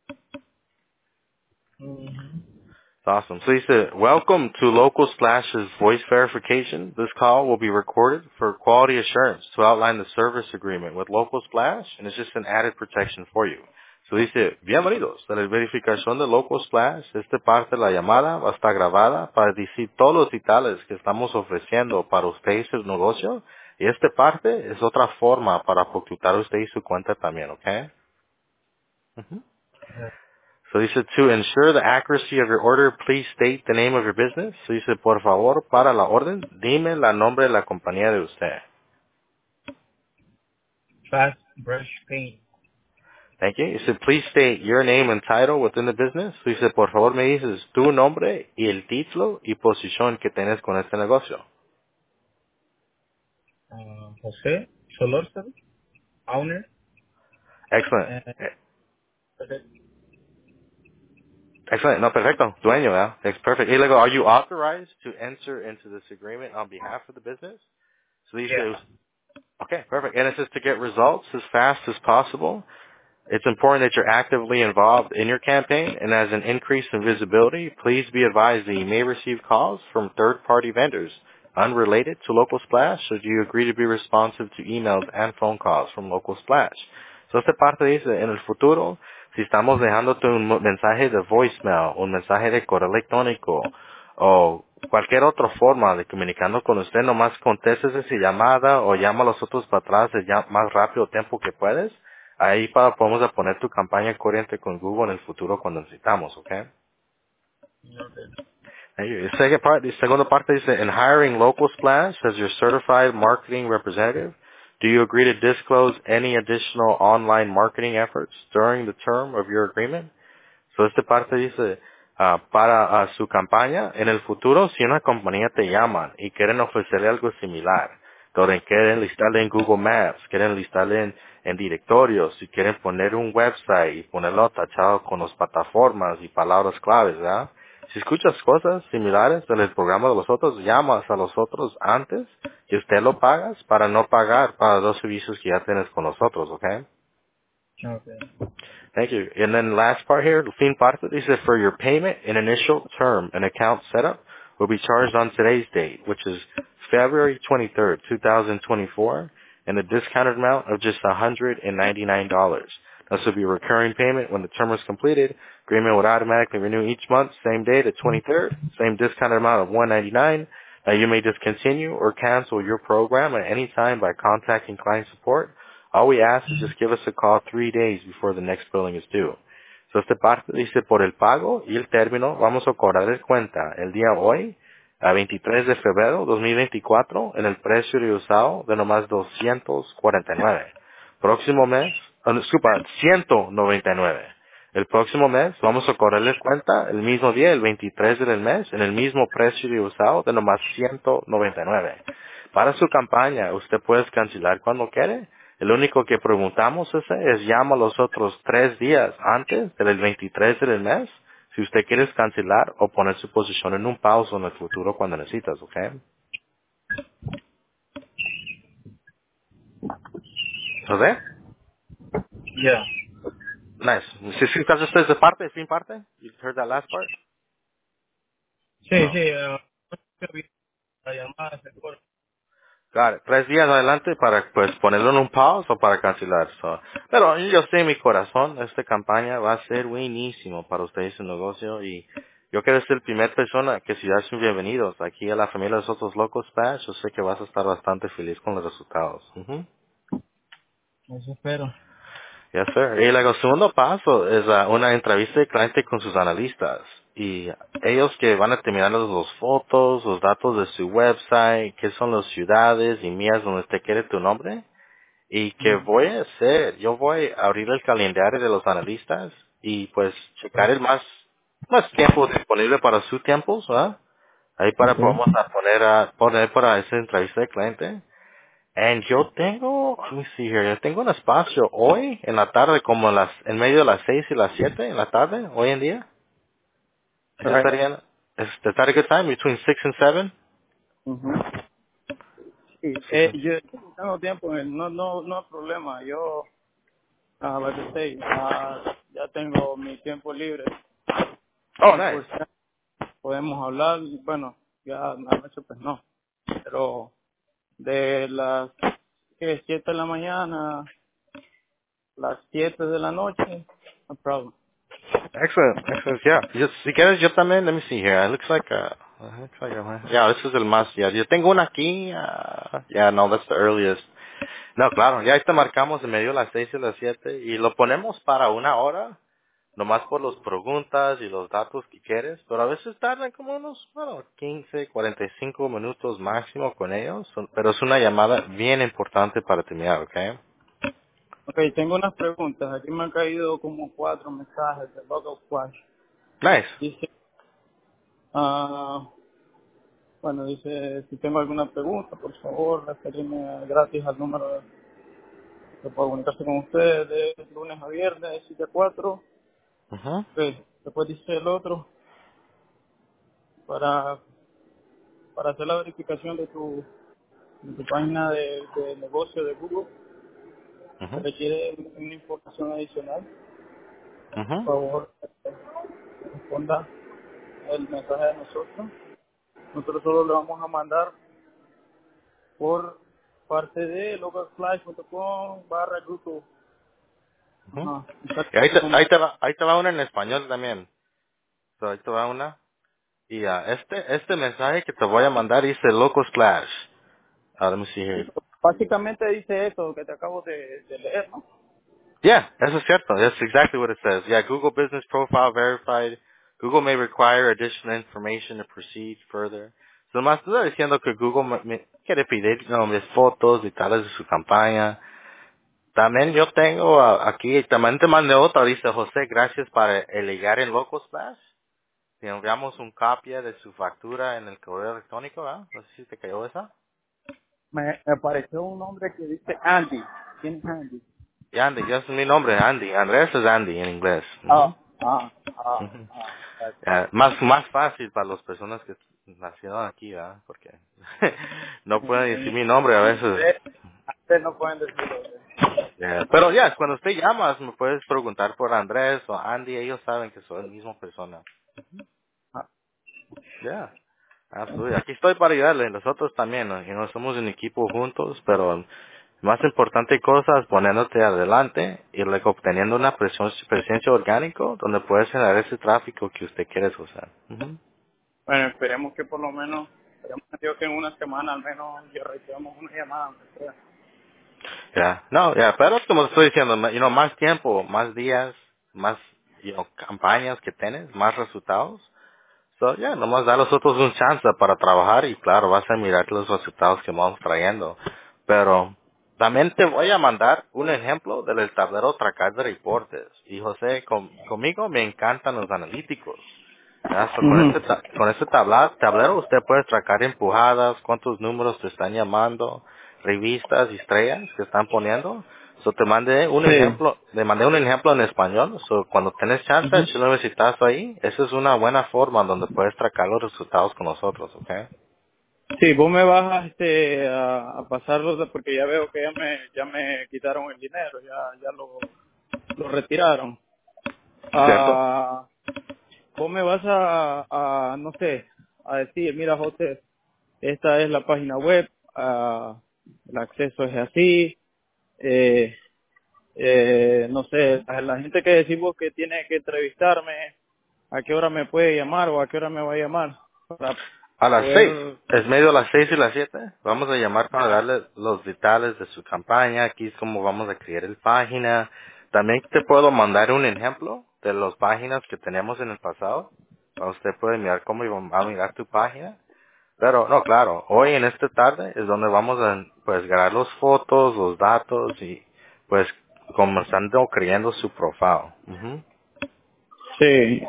Ujú. Awesome. So he said, welcome to Local Splash's voice verification. This call will be recorded for quality assurance to outline the service agreement with Local Splash, and it's just an added protection for you. So dice, bienvenidos a la verificación de Local Splash. Esta parte de la llamada va a estar grabada para decir todos los detalles que estamos ofreciendo para usted y su negocio. Y esta parte es otra forma para ocultar usted y su cuenta también, ¿ok? Ujú. So dice, to ensure the accuracy of your order, please state the name of your business. So dice, por favor, para la orden, dime la nombre de la compañía de usted. Fast Brush Paint. Thank you. Dice, please state your name and title within the business. So dice, por favor, me dices tu nombre y el título y posición que tienes con este negocio. José Solórzano, owner. Excellent. Eh, Excellent. No, perfecto. Dueño, ¿verdad? It's perfect. Y luego, are you authorized to enter into this agreement on behalf of the business? So dice, yeah. okay, perfect. And it says to get results as fast as possible. It's important that you're actively involved in your campaign, and as an increase in visibility, please be advised that you may receive calls from third-party vendors unrelated to Local Splash, so do you agree to be responsive to emails and phone calls from Local Splash? So esta parte dice, en el futuro, si estamos dejándote un mensaje de voicemail, un mensaje de correo electrónico, o cualquier otra forma de comunicando con usted, nomás contestes esa llamada o llama a los otros para atrás el más rápido tiempo que puedes. Ahí podemos poner tu campaña corriente con Google en el futuro cuando necesitamos, ¿ok? Okay. The second part, the segunda parte dice, in hiring Local Splash as your certified marketing representative, do you agree to disclose any additional online marketing efforts during the term of your agreement? So esta parte dice, para su campaña, en el futuro, si una compañía te llama y quieren ofrecerle algo similar, donde quieren listarle en Google Maps, quieren listarle en directorios, si quieren poner un website y ponerlo atachado con las plataformas y palabras claves, ¿verdad? Si escuchas cosas similares en el programa de los otros, llamas a los otros antes y usted lo pagas para no pagar para los servicios que ya tienes con nosotros, ¿ok? Okay. Thank you. And then last part here, the fin parte, dice for your payment and initial term and account setup will be charged on today's date, which is February 23rd, 2024, and the discounted amount of just $199. This will be a recurring payment when the term is completed. Agreement would automatically renew each month, same day, the 23rd, same discounted amount of $199. Now you may discontinue or cancel your program at any time by contacting client support. All we ask is just give us a call 3 days before the next billing is due. So esta parte dice por el pago y el término vamos a cobrar el cuenta el día hoy, a 23 de febrero 2024, en el precio de usado de nomás 249. Próximo mes, disculpa, 199. El próximo mes vamos a correrles cuenta el mismo día, el 23 del mes, en el mismo precio de usado de nomás 199. Para su campaña, usted puede cancelar cuando quiere. El único que preguntamos es llama los otros 3 días antes del 23 del mes si usted quiere cancelar o poner su posición en un pausa en el futuro cuando necesitas, ¿ok? ¿José? Yeah. Nice. ¿Sí estás usted de parte, sin parte? You heard that last part? Sí, No. sí, la llamada se corta. Claro, 3 días adelante para pues ponerlo en un pause o para cancelar. So. Pero yo sé en mi corazón, esta campaña va a ser buenísimo para ustedes su negocio y yo quiero ser la primera persona que si ya son bienvenidos aquí a la familia de los otros locos Patch, yo sé que vas a estar bastante feliz con los resultados. Ujú. Eso espero. Yes, sir. Y luego el segundo paso es una entrevista de cliente con sus analistas. Y ellos que van a terminar los fotos, los datos de su website, qué son las ciudades y mías donde usted quiere tu nombre. Y qué voy a hacer, yo voy a abrir el calendario de los analistas y pues checar el más tiempo disponible para su tiempo, ¿verdad? Ahí para Okay. podemos poner para esa entrevista de cliente. And yo tengo, let me see here, yo tengo un espacio hoy en la tarde como en medio de las 6 y las 7 en la tarde, hoy en día. ¿Eso Right. estaría, is that a good time? Between 6 and 7? Ujú. Sí, 6 and... yo tengo tiempo, no hay problema. Yo, like I say, ya tengo mi tiempo libre, Oh, nice. 100%. Podemos hablar, bueno, ya en la noche pues no, pero de las 7 de la mañana, las 7 de la noche, no problem. Excellent, excellent, yeah. Si quieres, yo también, let me see here. It looks like yeah, this is el más, yeah. Yo tengo una aquí, yeah, no, that's the earliest. No, claro, ya ahí te marcamos en medio de las 6 y las 7 y lo ponemos para 1 hora. nomás por las preguntas y los datos que quieres, pero a veces tardan como unos, bueno, 15, 45 minutos máximo con ellos, pero es una llamada bien importante para terminar, ¿ok? Ok, tengo unas preguntas. Aquí me han caído como 4 mensajes de Local Flash. Nice. Dice, ah, bueno, dice, si tengo alguna pregunta, por favor, referirme gratis al número que puedo comunicarse con ustedes de lunes a viernes, de 7 a 4. Ujú, Ok, después dice el otro, para, para hacer la verificación de tu página de negocio de Google, se ujú, requiere una información adicional. Por ujú, favor, responda el mensaje de nosotros. Nosotros solo le vamos a mandar por parte de localflash.com/grupo. ujú. Ajá, Y ahí te va una en español también. So, ahí te va una. Y este mensaje que te voy a mandar dice Local Slash. Let me see sí, here. pero básicamente dice eso que te acabo de leer, ¿no? Yeah, eso es cierto. That's exactly what it says. Yeah, Google Business Profile verified. Google may require additional information to proceed further. So, más está diciendo que Google me quiere pedir mis fotos y tales de su campaña. También yo tengo aquí, también te mandé otra, dice José, gracias para ligar en Local Splash. Si enviamos un copia de su factura en el correo electrónico, ¿verdad? No sé si te cayó esa. Me apareció un nombre que dice Andy. ¿Quién es Andy? Y Andy, ya es mi nombre, Andy. Andrés es Andy en inglés. Ah, Ujú, ah, ah, ujú. exacto. Más fácil para las personas que nacieron aquí, ¿verdad? Porque no pueden decir mi nombre a En veces. inglés, antes no pueden decirlo. Pero ya, cuando usted llamas, me puedes preguntar por Andrés o Andy, ellos saben que soy la misma persona. Ah, Ya, absolutamente. Aquí estoy para ayudarle, nosotros también, ¿no? Y no somos un equipo juntos, pero más importante cosa es poniéndote adelante y luego obteniendo una presencia orgánico donde puedes generar ese tráfico que usted quiere usar. Ujú. bueno, esperemos que por lo menos, esperemos que en una semana al menos ya recibamos una llamada, aunque sea. Ya, no, ya, pero como estoy diciendo, más tiempo, más días, más, campañas que tienes, más resultados. So, ya, nomás da a los otros un chance para trabajar y claro, vas a mirar los resultados que vamos trayendo. Pero también te voy a mandar un ejemplo del tablero Tracar de Reportes. Y José, conmigo me encantan los analíticos. ¿Verdad? So, Ujú. con este tablero usted puede tracar empujadas, cuántos números te están llamando, revistas y estrellas que están poniendo. So, Sí. le mandé un ejemplo en español. So, cuando tienes chance, Ujú. échale un visitazo ahí. Esa es una buena forma donde puedes tracar los resultados con nosotros, ¿ok? Sí, vos me vas a pasar los porque ya veo que ya me quitaron el dinero, ya lo retiraron. ¿Cierto? Ah, vos me vas no sé, a decir, mira José, esta es la página web, el acceso es así, eh, no sé, la gente que decimos que tiene que entrevistarme, a qué hora me puede llamar o a qué hora me va a llamar para A las 6. poder. Es medio a las 6 y las 7. Vamos a llamar para Ah, darle los detalles de su campaña. Aquí es como vamos a crear el página. También te puedo mandar un ejemplo de las páginas que tenemos en el pasado. Para usted puede mirar cómo va a mirar tu página. Pero, no, claro, hoy en esta tarde es donde vamos a, pues, grabar las fotos, los datos y, pues, comenzando creyendo su profile. Ujú. sí,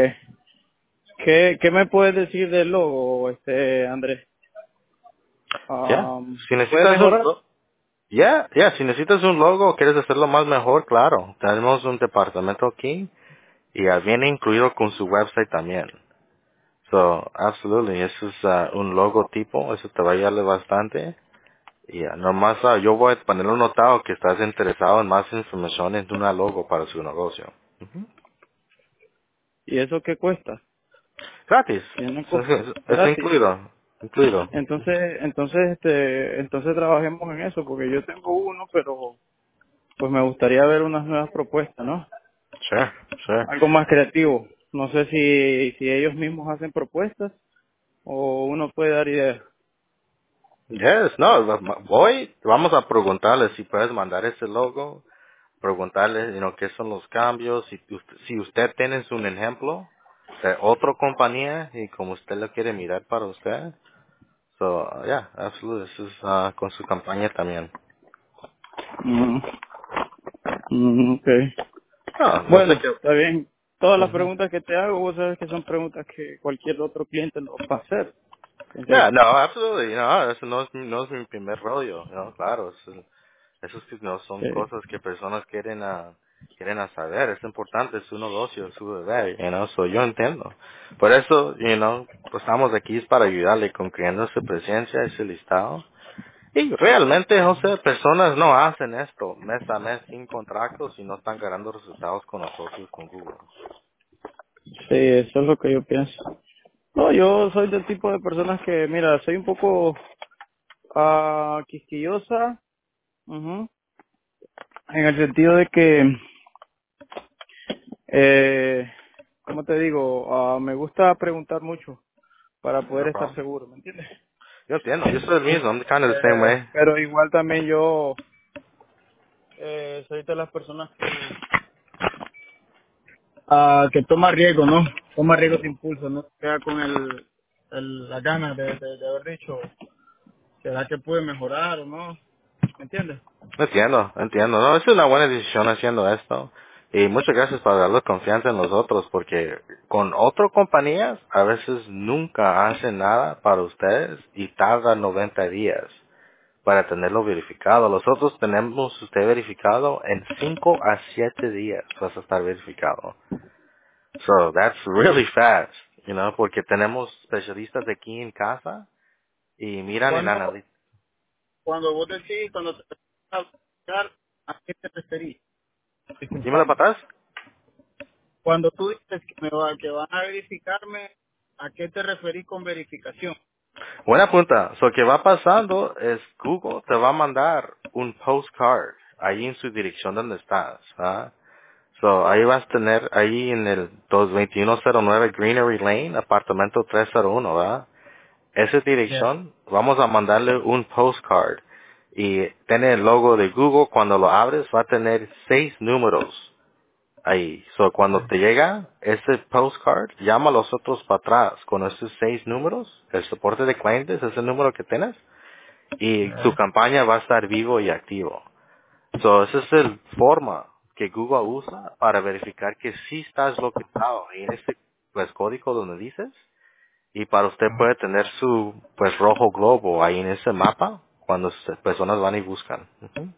¿qué me puedes decir del logo, Andrés? Ya. Si ¿Se puede necesitas mejorar? si necesitas un logo o quieres hacerlo más mejor, claro. Tenemos un departamento aquí y viene incluido con su website también. So, absolutely, eso es un logotipo, eso te va a ayudarle bastante. Y nomás yo voy a poner un notado que estás interesado en más información en una logo para su negocio. Ujú. ¿Y eso qué cuesta? Gratis, Tiene es gratis. incluido, incluido. Entonces trabajemos en eso, porque yo tengo uno, pero pues me gustaría ver unas nuevas propuestas, ¿no? Sure, sure. Algo más creativo. No sé si ellos mismos hacen propuestas o uno puede dar ideas. Yes, no, hoy vamos a preguntarle si puedes mandar ese logo. preguntarle, qué son los cambios, si usted tiene un ejemplo de otra compañía y como usted lo quiere mirar para usted. So, yeah, absolutely. Eso es con su campaña también. Mm, ok. No sé Bueno, qué. está bien. Todas las Ujú. preguntas que te hago, vos sabes que son preguntas que cualquier otro cliente nos va a hacer. Yeah, Entonces, no, absolutely. No, eso no es mi primer rollo, claro. Eso es que no son sí, cosas que personas quieren saber. Es importante, es su negocio, es su bebé, so yo entiendo. Por eso, pues estamos aquí es para ayudarle con creando su presencia, ese listado. Y realmente, José, personas no hacen esto mes a mes sin contratos y no están ganando resultados con nosotros, con Google. sí, eso es lo que yo pienso. No, yo soy del tipo de personas que, mira, soy un poco quisquillosa, ujú, en el sentido de que, ¿cómo te digo? Me gusta preguntar mucho para Yeah, no poder estar problem. seguro, ¿me entiendes? Yo entiendo, yo soy el mismo, I'm kind of the same way. Pero igual también yo soy de las personas que toma riesgo, ¿no? Toma riesgo de impulso, no se queda con las ganas de haber dicho, ¿será que puede mejorar o no? ¿Me entiendes? Entiendo. No, es una buena decisión haciendo esto. Y muchas gracias por darle confianza en nosotros, porque con otras compañías a veces nunca hacen nada para ustedes y tardan 90 días para tenerlo verificado. Nosotros tenemos usted verificado en 5 a 7 días vas a estar verificado. So that's really fast, porque tenemos especialistas aquí en casa y miran en Cuando, analítica. cuando vos decís, cuando te vas a buscar, ¿a qué te referís? Dímelo Disculpame. para atrás. Cuando tú dices que van a verificarme, ¿a qué te referís con verificación? Buena punta. So, que va pasando es Google te va a mandar un postcard ahí en su dirección donde estás. ¿Ah? So, ahí vas a tener ahí en el 2109 Greenery Lane, apartamento 301, ¿verdad? Esa Yeah. dirección, vamos a mandarle un postcard. Y tiene el logo de Google, cuando lo abres va a tener 6 números ahí. So, cuando te llega ese postcard, llama a los otros para atrás con esos 6 números, el soporte de clientes, ese número que tienes, y tu Yeah. campaña va a estar vivo y activo. So, esa es la forma que Google usa para verificar que sí estás localizado en ese pues código donde dices, y para usted puede tener su pues rojo globo ahí en ese mapa cuando personas van y buscan. Ujú.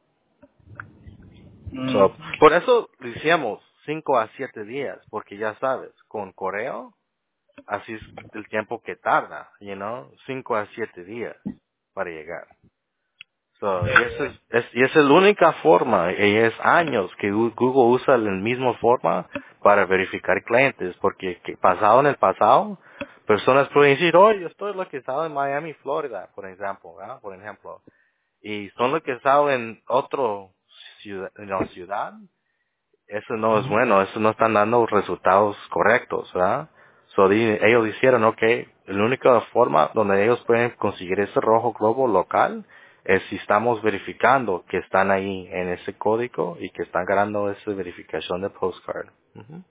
Mm. So, por eso decíamos 5 a 7 días, porque ya sabes, con correo, así es el tiempo que tarda, 5 a 7 días para llegar. So, y esa es la única forma, y es años que Google usa la misma forma para verificar clientes, porque pasado en el pasado, personas pueden decir, oh, yo estoy localizado en Miami, Florida, por ejemplo, ¿verdad? Por ejemplo, y son localizados en otro ciudad, eso no es bueno, eso no están dando resultados correctos, ¿verdad? So, ellos dijeron, ok, la única forma donde ellos pueden conseguir ese rojo globo local es si estamos verificando que están ahí en ese código y que están ganando esa verificación de postcard. Ujú.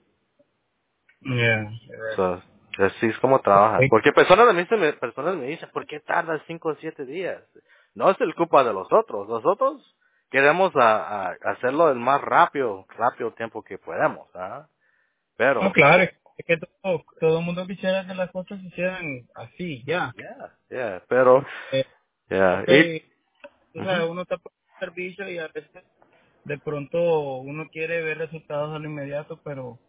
Yeah. Right. So, así es como trabajan. Okay. Porque personas me dicen, ¿por qué tarda 5 o 7 días? No es el culpa de los otros. Nosotros queremos a hacerlo el más rápido tiempo que podemos. ¿Ah? No, Pero, claro, es que todo el mundo quisiera que las cosas se hicieran así, ya. pero, Porque, yeah, porque o sea, ujú, uno está por un servicio y a veces de pronto uno quiere ver resultados a lo inmediato, pero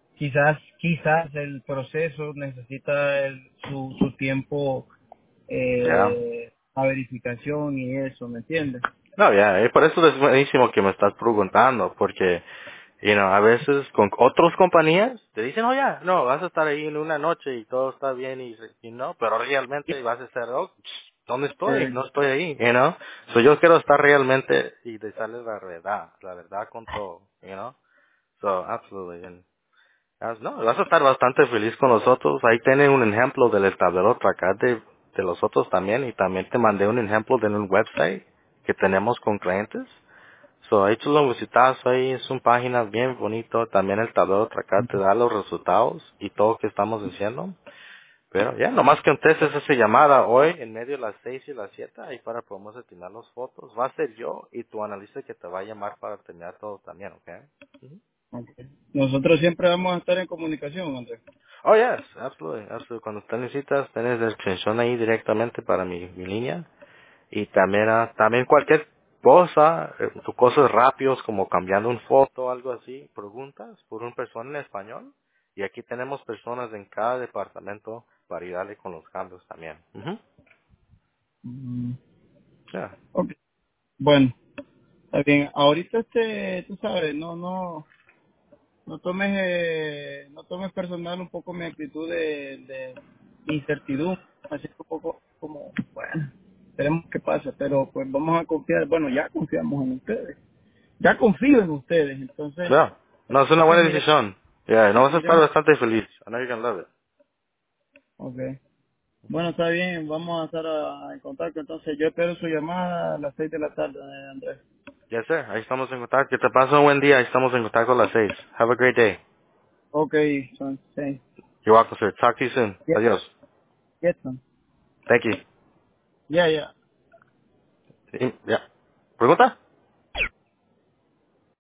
quizás el proceso necesita su tiempo, yeah. la verificación y eso, ¿me entiendes? No, y por eso es buenísimo que me estás preguntando, porque, a veces con otras compañías te dicen, oh, ya, no, vas a estar ahí en una noche y todo está bien y no, pero realmente vas a estar, oh, ¿dónde estoy? Eh, No estoy ahí, So yo quiero estar realmente y decirles la verdad con todo, So, absolutely. No, vas a estar bastante feliz con nosotros. Ahí tiene un ejemplo del tablero acá de los otros también. Y también te mandé un ejemplo de un website que tenemos con clientes. So, ahí tú lo visitas, ahí es una página bien bonito. También el tablero acá te da los resultados y todo lo que estamos haciendo. Pero ya, nomás que contestes esa llamada hoy en medio de las 6 y las 7 ahí para podemos terminar las fotos. Va a ser yo y tu analista que te va a llamar para terminar todo también, ¿ok? Okay. Nosotros siempre vamos a estar en comunicación, Andrés. Oh, yes, absolutely, absolutely. Cuando te necesitas, tienes la extensión ahí directamente para mi línea. Y también, también cualquier cosa, cosas rápidos como cambiando una foto o algo así, preguntas por una persona en español. Y aquí tenemos personas en cada departamento para ayudarle con los cambios también. Ujú. Mm, Yeah. ok. Bueno, está bien. Ahorita tú sabes, no tomes personal un poco mi actitud de incertidumbre, así un poco como, bueno, veremos qué pasa, pero pues vamos a confiar, bueno, ya confiamos en ustedes, ya confío en ustedes, entonces, Yeah. No, es una buena decisión. Yeah, no vas a estar miremos, bastante feliz. I know you're gonna love it. okay. Bueno, está bien, vamos a estar en contacto, entonces yo espero su llamada a las 6 de la tarde, Andrés. Yes, sir. Ahí estamos en contacto. Que te pase un buen día. Ahí estamos en contacto a las 6. Have a great day. Okay, son 6. You're welcome, sir. Talk to you soon. Yes, Adios. yes, son. Thank you. Yeah, yeah. Sí, ya. ¿Pregunta?